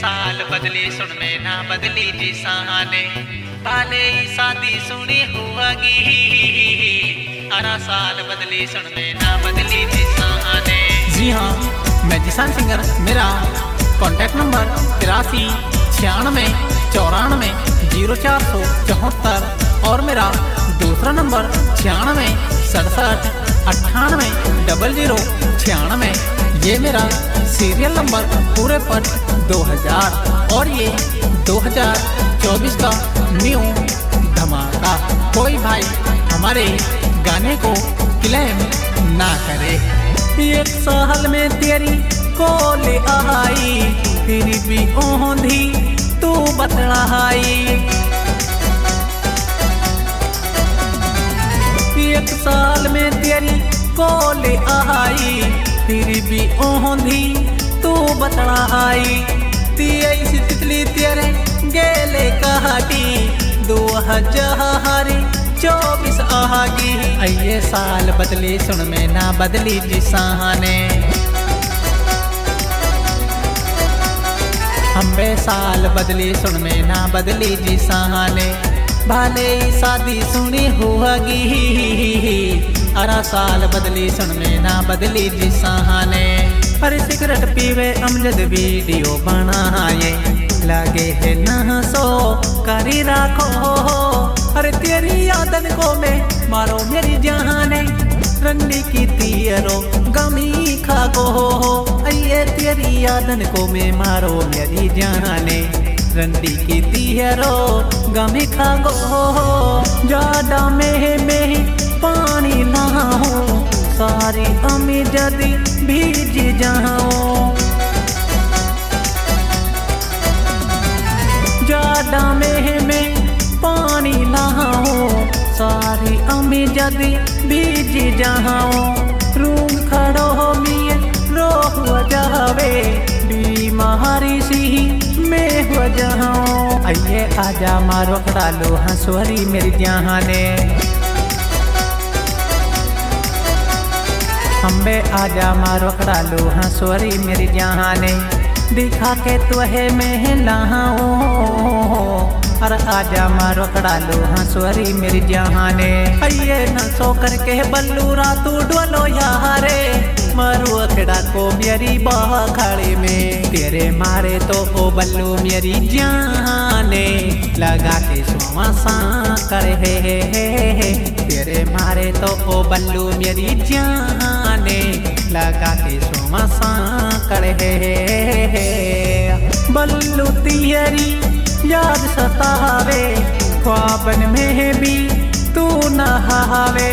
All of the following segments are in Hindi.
साल बदली सुन में ना बदली जी सहाने भाले शादी सुनी हुआगी अरा साल बदली सुन में ना बदली जी सहाने। जी हाँ, मैं जिसान सिंगर। मेरा कॉन्टैक्ट नंबर 83 96 94 0474 और मेरा दूसरा नंबर 96 67 98 00 96। ये मेरा सीरियल नंबर पूरे पट 2000 और ये 2024 का न्यू धमाका। कोई भाई हमारे गाने को क्लेम ना करे। एक साल में तेरी कोल आई फिर भी ओंधी तू बतलाई। एक साल में तेरी कोल आई फिर भी ओंधी तू बतलाई। तेईस तितली तेरे गेले कहाटी 2024 आगी। ये साल बदली सुन में ना बदली जी सहाने। हम्बे साल बदली सुन में ना बदली जी सहाने भाले शादी सुनी हुआगी अरा साल बदली सुन में ना बदली जी सहाने। अरे सिगरेट पीवे अमजद वीडियो बनाए लगे है ना सो करी राखो। अरे तेरी यादन को मैं मारो मेरी जहाने रंडी की तियरो गमी खागो। अये तेरी यादन को मैं मारो मेरी जाने रंडी की तियरो गमी खागो। जाडा में पानी लाओ सारी अमी जदी भीज जाओ। जाडा में पानी लाओ सारी अमी जदी भीज जाओ। रूम खड़ो मिये रो हुआ जावे बीमारी सी में हो जाओ। आइए आजा मारो खड़ालो हंसवरी मेरी जहाने। हम्बे आजा मारो खड़ालो हंसवरी मेरी जहाने। दिखा के तुहे में लाओ अरे आजा मारो खड़ालो हंसवरी मेरी जहाने। अये न सो करके बल्लू रातू डोलो यारे मारो अखड़ा को मेरी बखाड़े में। तेरे मारे तो ओ बल्लू मेरी जाने लगा के सुमा सा करे हे। तेरे मारे तो ओ बल्लू मेरी जाने लगा के सुमा सा करे हे। बल्लू तेरी याद सतावे ख्वाबन में भी तू नहावे।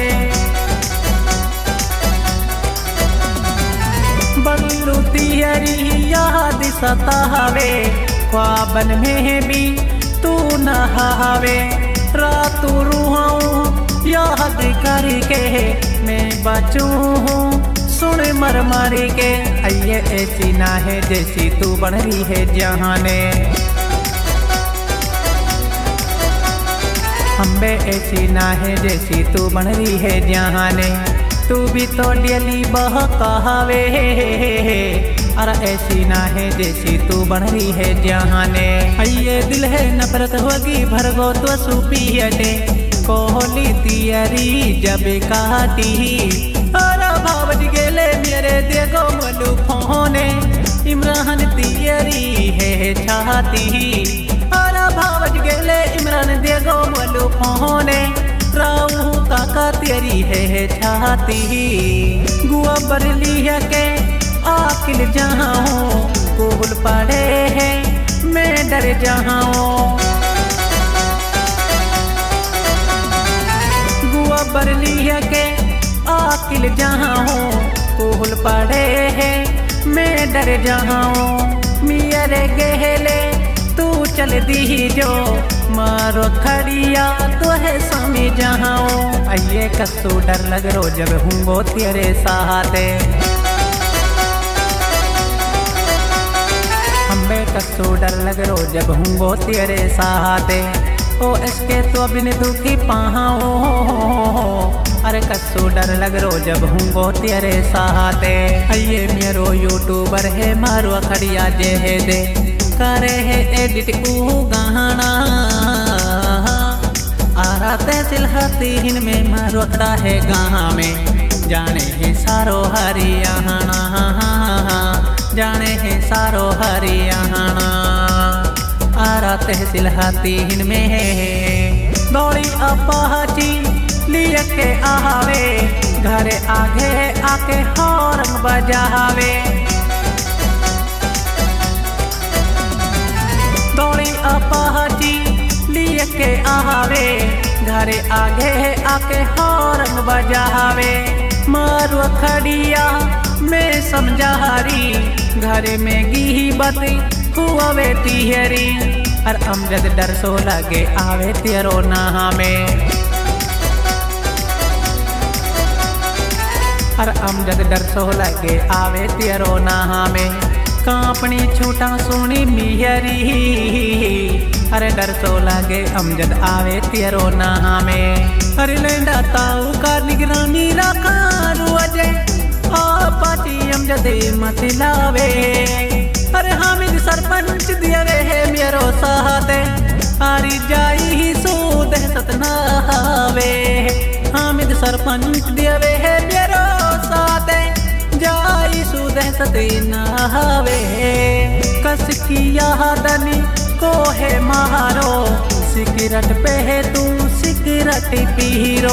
बल्लू तेरी याद सतावे ख्वाबन में भी तू नहावे। रात रूहाऊं याद करके मैं बचूं सुन मर मारी के। अये ऐसी ना है जैसी तू बन रही है जहाने। हम्बे ऐसी ना है जैसी तू बन रही है जहाने। तू भी तो डेली बहकावे अरे ऐसी ना है जैसी तू बन रही है जहाने। ये दिल है नफरत होगी भरगो तो सुपी हटे कोहली तियरी जब काटी। अरे भावज गेले मेरे देखो मलू फोने इमरान तियरी है छाती। अरे भावज गेले इमरान देखो मलू फोने राहू काका तेरी है छाती। गुआ बरली है के आकिल जाऊं कोल पड़े है मैं डर जाऊं। गुआ बरली है के आकिल जाऊं कोल पड़े है मैं डर जाऊं। मेरे गहले तू चल दी जो मारो खड़िया तो है स्वामी जाओ। आइए कस्सू डर लग रो जब हूँ वो तेरे साथे। हम्बे कस्सू डर लग रो जब हूँ वो तेरे साथे। ओ इसके तो बिन दुखी पाओ अरे कस्सू डर लग रो जब हूँ वो तेरे साथे। आइए मेरो यूट्यूबर है मारो खड़िया जे दे करे है एडिट ऊ गाना आरा तहसील हतीन में मरवखड़ा है गाहा में जाने है सारो हरियाणा जाने है सारो हरियाणा आरा तहसील हतीन में है दौड़ी अपाची लिए के आवे घरे आगे आके हॉर्न बजावे दौड़ी अपाची लिए के आवे घरे आगे आके हॉर्न बजावे मरवखड़िया में समझारी घरे में गी बती हुआवे तिहरी और अमजद डर सो लगे आवे तेरो नहा में और अमजद डर सो लगे आवे तेरो नहा में कांपनी छूटा सुनी मिहरी अरे डर सो लगे अमजद आवे तेरो नहा में अरे लेंडा ताऊ का निगरानी रखा रुअजे पाटी अमजद मत लावे अरे हामिद सरपंच दिया रे है मेरो साथे आरी जाई ही सूद सतनावे हामिद सरपंच दिया रे है मेरो साथे जाई सूद सतनावे कस की यादनी को है मारो सिगरेट पे है तू सिगरेट पीरो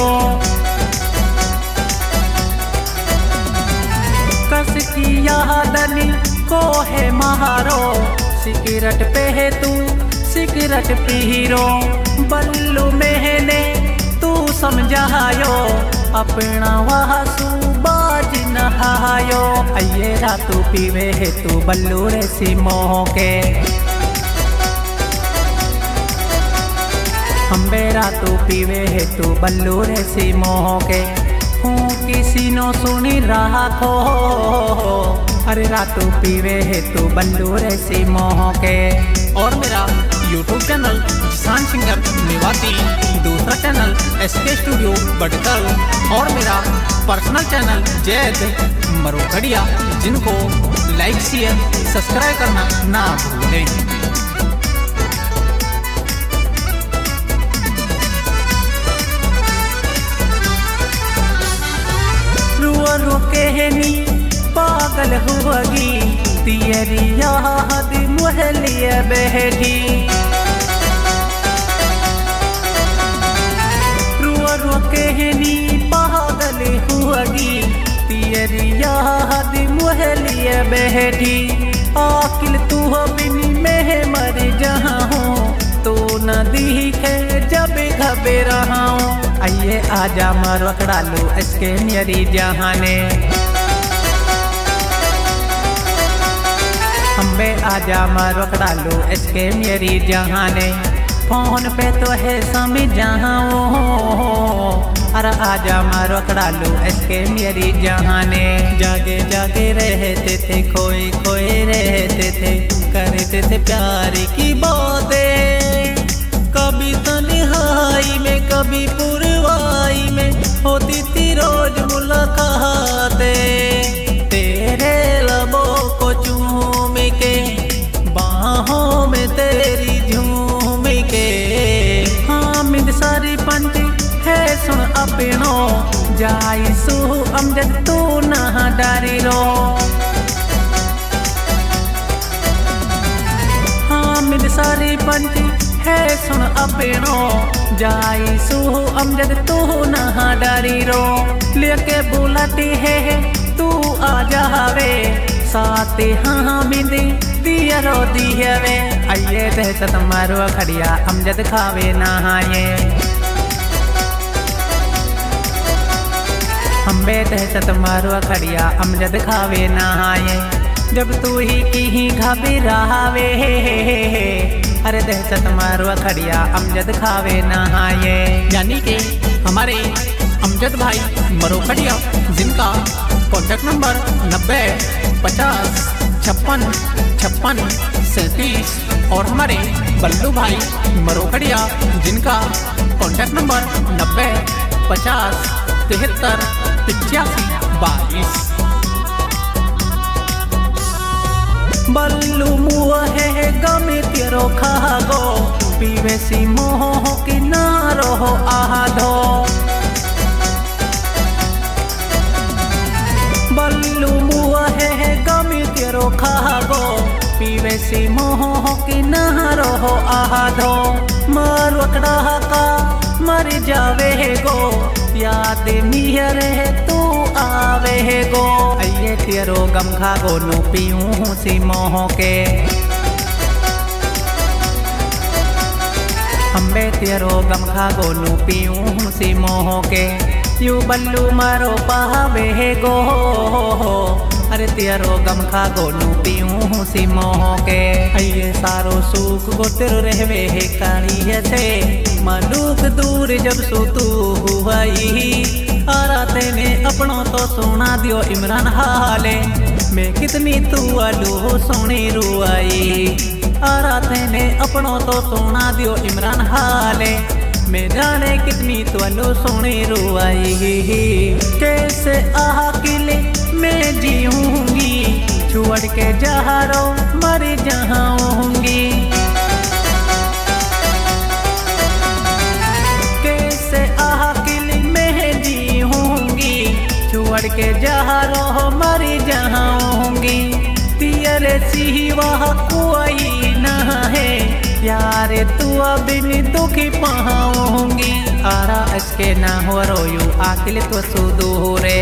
कस की यादनी को है मारो सिगरेट पे है तू सिगरेट पीरो बल्लू मैंने तू समझायो अपना वासु बाज नहायो अये रातू पीवे है तू बल्लू रे सिमोह के हम्बे रातू पीवे है तू बल्लू रे सिमोह के हूँ किसी नो सुनी रहा खो अरे रातू पीवे है तू बल्लू रे सिमोह के और मेरा YouTube channel Zishan singer Mewati दूसरा चैनल SK स्टूडियो बटकल और मेरा पर्सनल चैनल जैद मरवखड़िया जिनको लाइक शेयर सब्सक्राइब करना ना भूलें। रोके नी पागल हुआगी तियरी याद मुहलिया बहरी रोके नी पागल हुआगी तियरी याद मुहलिया बहरी आकिल तू बिनी में मर जहाँ हूँ तो न दिखे जब घबे रहा हूँ आइए आजा मरवखड़ा लो इसके मेरी जहाने हम्बे आजा मरवखड़ा लो इसके मेरी जहाने फोन पे तो है समझाओ अरे आजा मरवखड़ा लो इसके मेरी जहाने जागे जागे रहते थे खोए खोए रहते थे करते थे प्यार की बातें कभी तन्हाई में कभी पुरवाई में होती थी रोज मुलाकातें तेरे लबों को चूम के बाहों में तेरी झूम के हामिद सारी पंच है सुन अपनो जाई सु अमजद तू ना डरी रो हामिद सारी पंच है सुन अपनो जाई सु अमजद तू ना डरी रो लेके बुलाती है तू आ जावे साथ हामिद दिया रो दियवे आइए दहशत मरवखड़िया अमजद खावे नहाए हम्बे दहशत मरवखड़िया अमजद खावे नहाए जब तू ही की घबरावे अरे दहशत मरवखड़िया अमजद खावे नहाए यानी कि हमारे अमजद भाई मरवखड़िया जिनका कॉन्टैक्ट नंबर 90 50 56 56 37 और हमारे बल्लू भाई मरवखड़िया जिनका कॉन्टैक्ट नंबर 90 50 73 85 22 बल्लू मुँह है गम पीवे सी मोह किनारो आधो बल्लू मुआ है गमी तेरो खागो पीवे सी मोह किनारो आधो मरवकड़ा का मर जावे गो याद नियर तू आवे गो अये तेरो गम खागो नु पीऊँ सी मोह के अम्बे तेरो गम खागो नु पीऊँ सी मोह के यू बल्लू मारो पावे गो अरे तेरो गम खागो नु पीऊँ सी मोह के ये सारो सुख गोतिर रहवे है काली से मलूक दूर जब सो तू हुआई आरा तेने अपनों तो सुना दियो इमरान हाले मैं कितनी तू आलू सोनी रुआई आरा तेने अपनों तो सुना दियो इमरान हाले मैं जाने कितनी तो आलू सोनी रुआई कैसे आकिले मैं जीऊंगी छोड़ के जहारो मर जाऊंगी कैसे आकिल मैं जीऊंगी छोड़ के जहारो मर जाऊंगी तेरे सिवा कोई ना है यार तू बिन दुखी पाऊंगी आरा इसके ना हो रोयू आकिल तो सुदूरे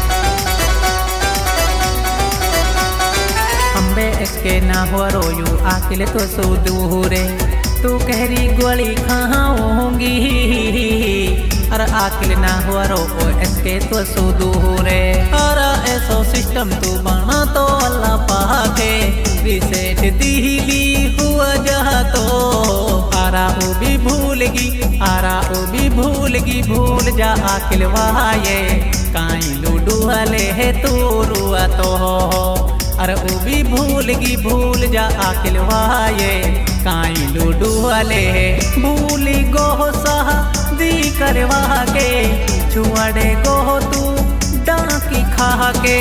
अम्बे इसके ना हो रोयू आकिल तो सुदूरे तू कहरी गोली खाऊंगी अरे आकिल ना हो रो इसके तो सुदूरे अरे ऐसो सिस्टम तू बना तो अल्लाह पाके रिसेट दिली हुआ जहा तो आरा ओ भी भूलगी आरा ओ भी भूलगी भूल जा आकिल वाये काई लूडू वाले है तू रुआ तो अरे ओ भी भूलगी भूल जा आकिल वाये काई लूडू वाले भूली गो सहा दी करवा के छुआड़े गो तू डाकी खा के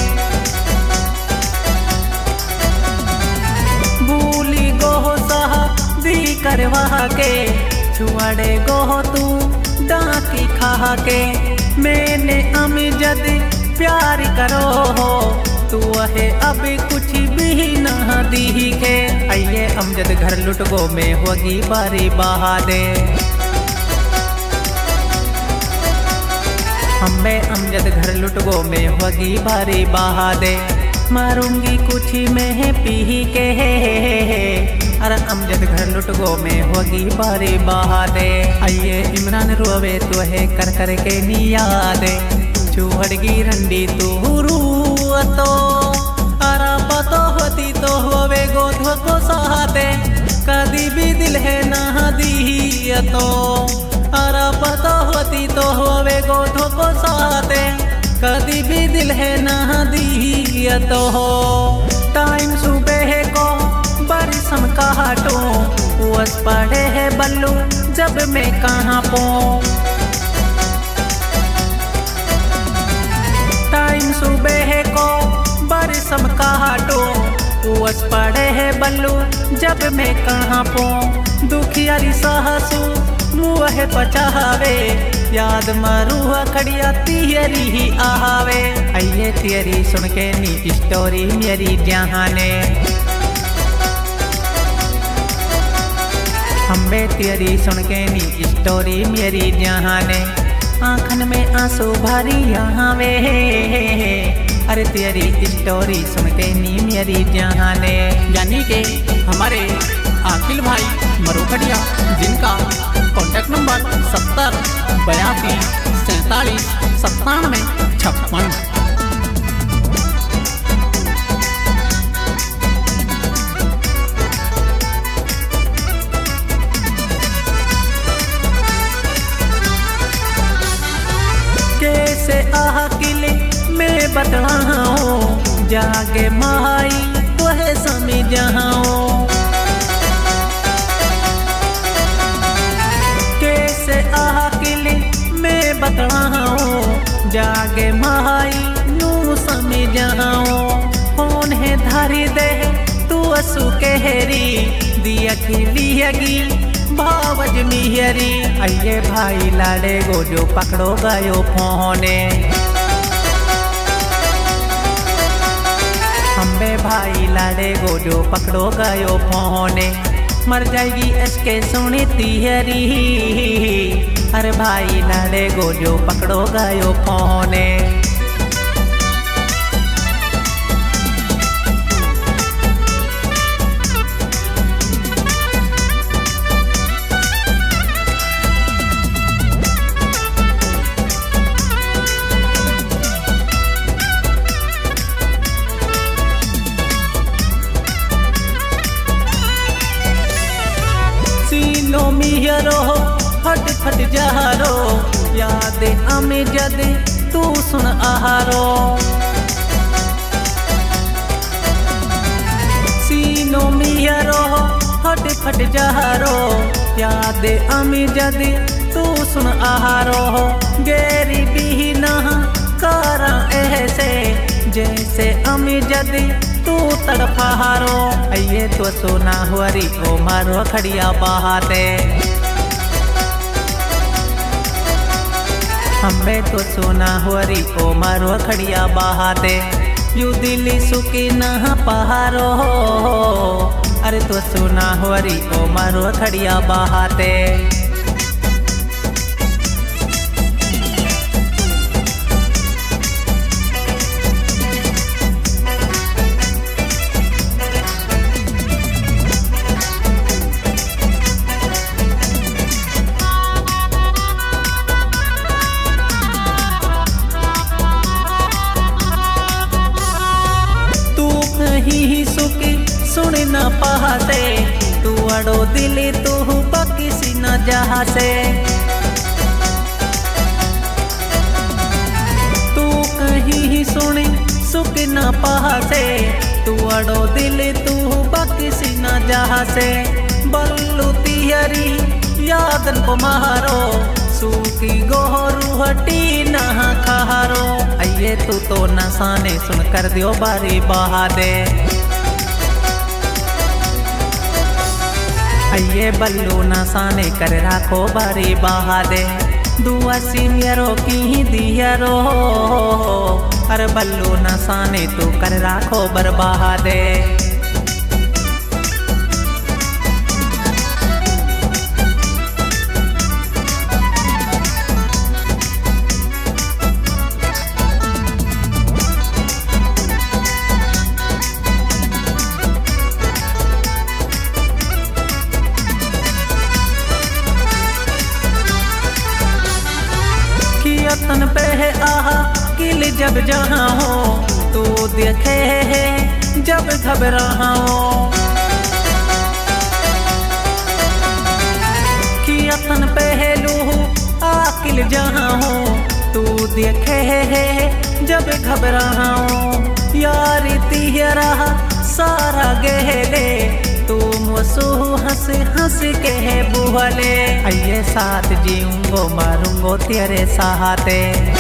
भूली गो सहा दी करवा के छुआड़े गो तू डाकी खा के मैंने अमजद प्यार करो हो तू है अब कुछ भी ना दिखे आइए अमजद घर लुट गो में होगी बारी बहादे हमें अमजद घर लुट गो में होगी बारी बहादे मारूंगी कुछ में पी के अरे अमजद घर लुट गो में होगी बारी बहादे आइए इमरान रोवे तो है कर कर के नियादे चूहड़गी रंडी तू तो आरा पतो होती तो होवे गोधो को सहाते कदी भी दिल है ना दी तो आरा पतो होती तो होवे गोधो को सहाते कदी भी दिल है ना दी तो टाइम सुबह को बरसम काटो वस पड़े है बल्लू जब मैं कहाँ पो टाइम सुबह को बरसम काटो वस पड़े है बल्लू जब मैं कहाँ पो दुखियारी सहसू मुँह पचावे याद मरुआ खड़िया तियरी ही आवे आइए तियरी सुन के नी स्टोरी मेरी जहाने हमें तियरी सुन के नी स्टोरी मेरी जहाने आँखन में आंसू भरी यहाँ वे अरे तेरी स्टोरी सुन के नी मेरी जहाने यानी के हमारे आकिल भाई मरोकड़िया जिनका कॉन्टैक्ट नंबर 70 82 47 97 56। कैसे आकिल मैं बतलाऊं जागे माई तोहे समझाऊं कैसे आकिल मैं बतलाऊं जागे माई नू समझाऊं कौन है धारी दे तू असु कहरी दिया की लियगी आवाज मिहरी अये भाई लाड़े गो जो पकड़ो गयो फोने हम्बे भाई लाड़े गो जो पकड़ो गयो फोने मर जाएगी इसके सुनी तिहरी अरे भाई लाड़े गो जो पकड़ो गयो फोने मिहरो फट फट जहारो याद अमे जद तू सुन आहारो सीनो मिहरो फट फट जहारो याद अमे जद तू सुन आहारो गेरी भी ना करा ऐसे जैसे अमे जद तू तड़फारो अये तो सोना हुआरी ओ मारो खड़िया बहाते हमें तो सोना हुआरी ओ मारो खड़िया बहाते यू दिल्ली सुकी ना पहारो अरे तो सोना हुआरी ओ मारो खड़िया बहाते ही सुखी सुन न पहासे तू अड़ो दिली तू किसी न जहा से तू कहीं सुनी सुख न पहासे तू अड़ो दिली तू किसी न जहा से बल्लू तिहरी यादन को मारो सूखी गोरू हटी नहा खारो अये तू तो नसाने सुन कर दियो बारी बहा दे अये बल्लू नसाने कर राखो बारी बहा दे दुआ सिमियरो की दियरो अरे बल्लू नसाने तू कर राखो बर बहा दे तन पे है आहा किल जब जहाँ हो तू देखे है जब घबरा हो किया तन पे है लूहू आकिल जहाँ हो तू देखे है जब घबरा हो यारी तिहरा सारा गहले तुम वसु हंस हंस के है बुहले अये साथ जीऊंगो मारूंगो तेरे सहाते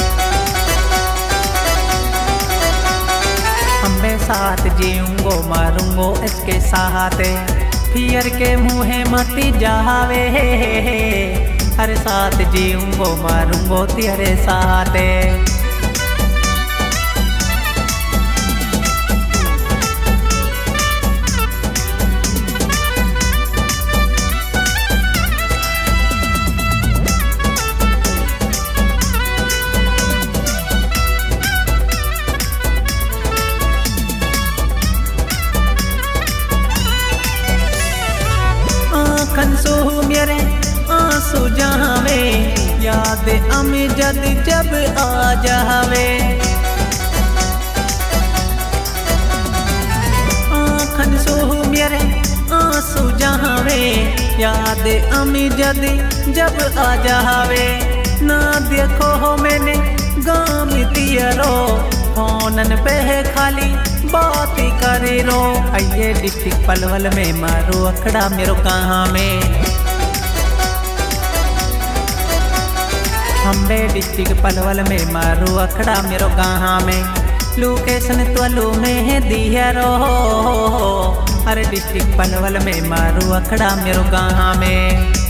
हमें साथ जीऊंगो मारूंगो इसके सहाते फिर के मुँहे मती जावे हर साथ जीऊंगो मारूंगो तेरे सहाते कंसो मेरे आंसू जहावे याद अमी जद जब आ जावे आँखन सो मेरे आंसू जहावे याद अमी जद जब आ जावे ना देखो हो मैंने गाम तियरो फोनन पे है खाली बात करे रो अये डिस्ट्रिक्ट पलवल में मारो अखड़ा मेरो कहाँ में हम्बे डिस्ट्रिक्ट पलवल में मारो अखड़ा मेरो कहाँ में लोकेशन त्वलो में दिया रो अरे डिस्ट्रिक्ट पलवल में मारो अखड़ा मेरो कहाँ में।